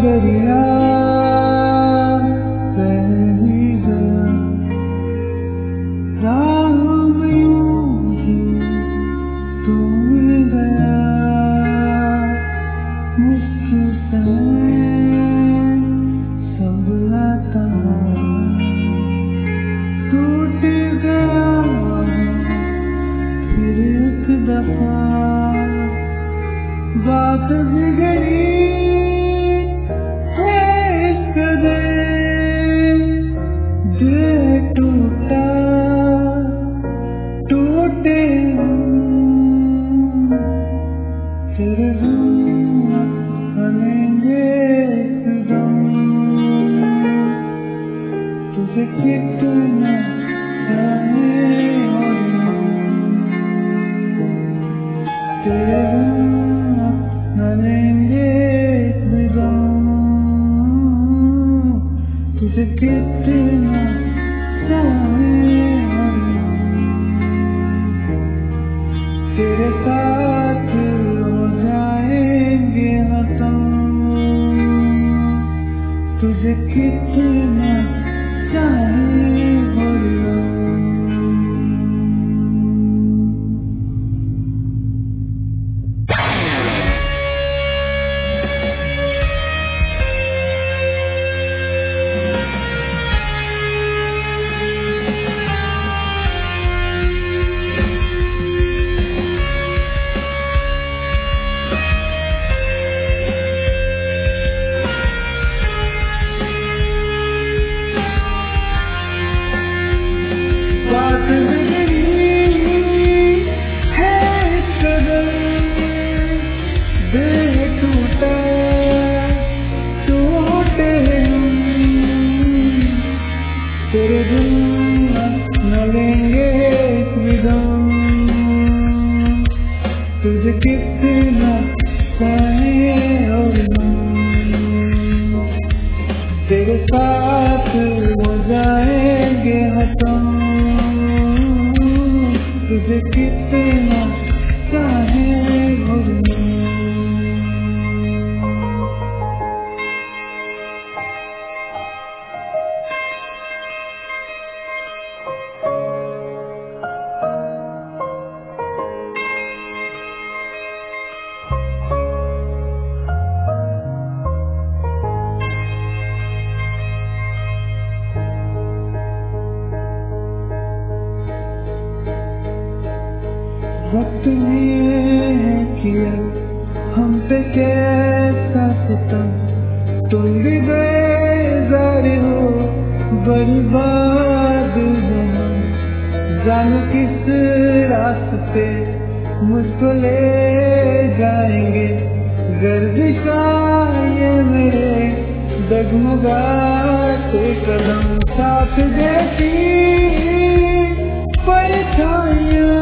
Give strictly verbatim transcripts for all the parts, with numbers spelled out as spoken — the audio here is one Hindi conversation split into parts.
दरिया पहली गया, राह में यूं ही तू मिल गया। मुश्किल समय सब आता टूट गया फिर एक दफा, बात बिगड़ी है इस कदर, दिल टूटा टूटे तेरे बिन बनेंगे एकदम। तुझे कितना चाहे और तेरे बिन बनेंगे एकदम। तुझे कितना चाहे और तेरे साथ हो जाएंगे खत्म। तुझे कितना चाहे और बात बिगड़ी है इस कदर, दिल टूटा टूटे तेरे बिन न लेंगे एकदम। तुझे कितना चाहे और तेरे साथ हो जाएंगे खत्म। तुझे कितना चाहे और वक्त ने किया हम पे कैसा सितम, तुम भी बेजार हो बर्बाद जहां। जानो किस रास्ते मुझको ले जाएंगे, गर्दिशां ये मेरे डगमगाते कदम। साथ देती परछाइयां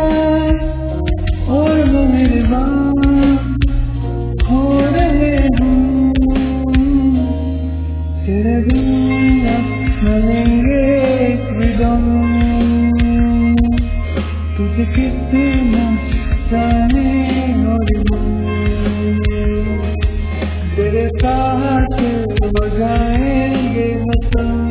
और वो मेहरबान हो रहे हूँ, तेरे बिन मिलेंगे एकदम। तुझे कितना चाहे और तेरे साथ हो जाएंगे खत्म।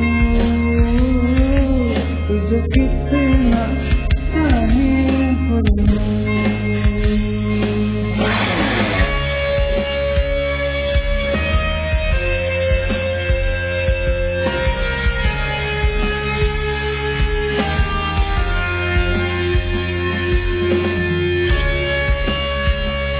तुझे कितना चाहे और